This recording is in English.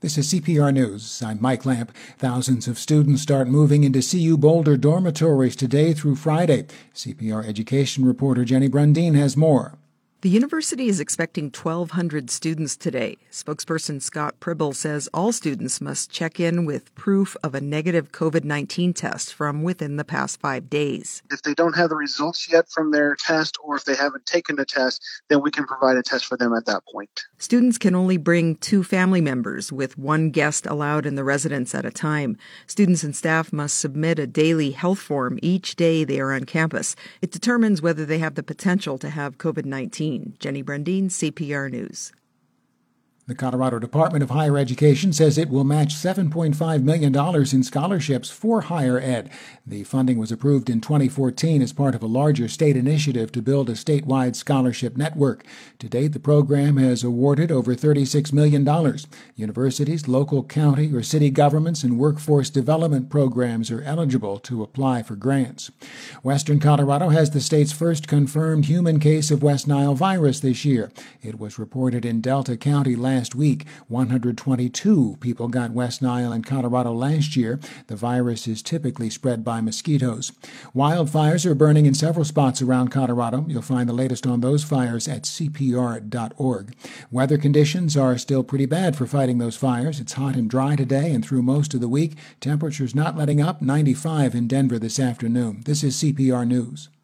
This is CPR News. I'm Mike Lamp. Thousands of students start moving into CU Boulder dormitories today through Friday. CPR education reporter Jenny Brundin has more. The university is expecting 1,200 students today. Spokesperson Scott Pribble says all students must check in with proof of a negative COVID-19 test from within the past 5 days. If they don't have the results yet from their test, or if they haven't taken the test, then we can provide a test for them at that point. Students can only bring 2 family members, with 1 guest allowed in the residence at a time. Students and staff must submit a daily health form each day they are on campus. It determines whether they have the potential to have COVID-19. Jenny Brundin, CPR News. The Colorado Department of Higher Education says it will match $7.5 million in scholarships for higher ed. The funding was approved in 2014 as part of a larger state initiative to build a statewide scholarship network. To date, the program has awarded over $36 million. Universities, local, county, or city governments and workforce development programs are eligible to apply for grants. Western Colorado has the state's first confirmed human case of West Nile virus this year. It was reported in Delta County last week. 122 people got West Nile in Colorado last year. The virus is typically spread by mosquitoes. Wildfires are burning in several spots around Colorado. You'll find the latest on those fires at cpr.org. Weather conditions are still pretty bad for fighting those fires. It's hot and dry today and through most of the week. Temperatures not letting up, 95 in Denver this afternoon. This is CPR News.